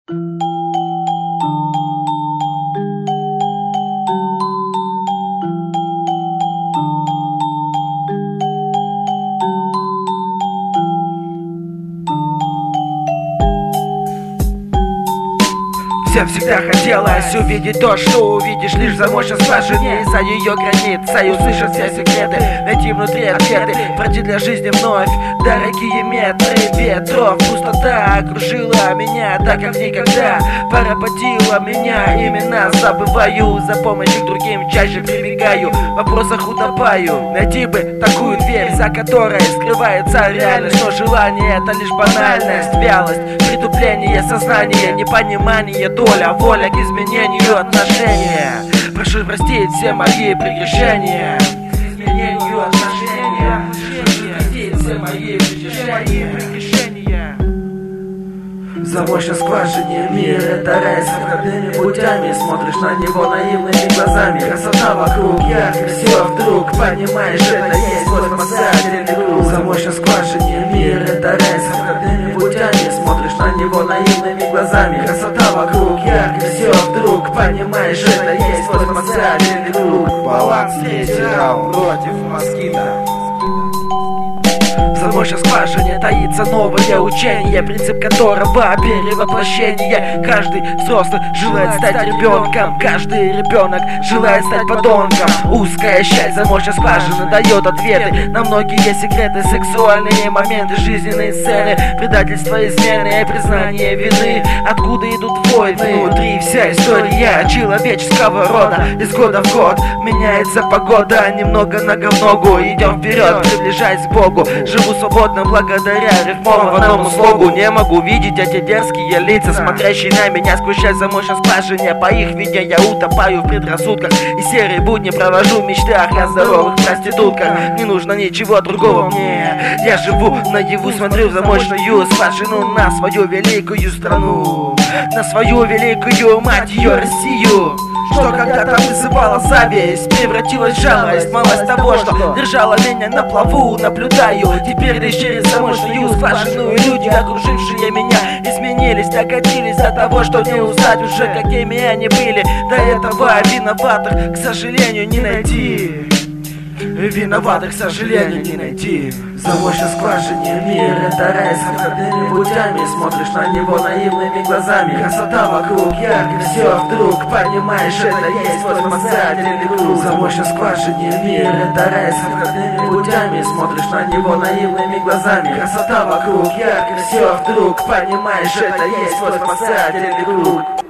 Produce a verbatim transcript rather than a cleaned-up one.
Всем всегда хотелось увидеть то, что увидишь лишь за мощью скважине. За ее границей услышать все секреты, найти внутри ответы, пройти для жизни вновь дорогие метры ветров. Пустота окружила меня так, как никогда поработила меня. Именно забываю, за помощью к другим чаще прибегаю, в вопросах утопаю. Найти бы такую дверь, за которой скрывается реальность, но желание — это лишь банальность, вялость, притупление сознания, непонимание, доля, воля к изменению отношения. Прошу простить все мои прегрешения, изменению отношения. Прошу простить все мои прегрешения. В замочной скважине мир — это рай с обходными путями. Смотришь на него наивными глазами. Красота вокруг, ярко, все вдруг понимаешь, это есть твой спасательный круг. В замочной скважине мир — это рай с обходными путями. Смотришь на него наивными глазами. Красота вокруг, ярко, все вдруг понимаешь, это есть твой спасательный круг. Баланс, третий раунд против москита. В замочной скважине таится новое учение, принцип которого перевоплощение. Каждый взрослый желает стать ребенком, каждый ребенок желает стать подонком. Узкая щель замочной скважины дает ответы на многие секреты, сексуальные моменты, жизненные сцены, предательство, измены, признание вины. Откуда идут войны? Внутри вся история человеческого рода. Из года в год меняется погода, немного на говногу. Идем вперед, приближаясь к Богу. Живу свободно благодаря рифмованному слогу. Не могу видеть эти дерзкие лица, смотрящие на меня сквозь щель замочной скважине. По их виде я утопаю в предрассудках и серые будни провожу в мечтах о здоровых проститутках. Не нужно ничего другого мне. Я живу наяву, смотрю в замочную скважину на свою великую страну, на свою великую, мать ее, Россию. Что когда-то вызывала зависть, превратилась в жалость. Малость того, что держала меня на плаву, наблюдаю теперь лишь через замочную скважину. И люди, окружившие меня, изменились, докатились до того, что не узнать уже, какими они были. До этого виноватых, к сожалению, не найти. Виноватых, к сожалению, не найти. В замочной скважине мир — это рай с обходными путями. Смотришь на него наивными глазами. Красота вокруг, ярко, все вдруг понимаешь, это есть твой спасательный круг. В замочной скважине мир — это рай с обходными путями. Смотришь на него наивными глазами. Красота вокруг, ярко, все вдруг понимаешь, это есть твой спасательный круг.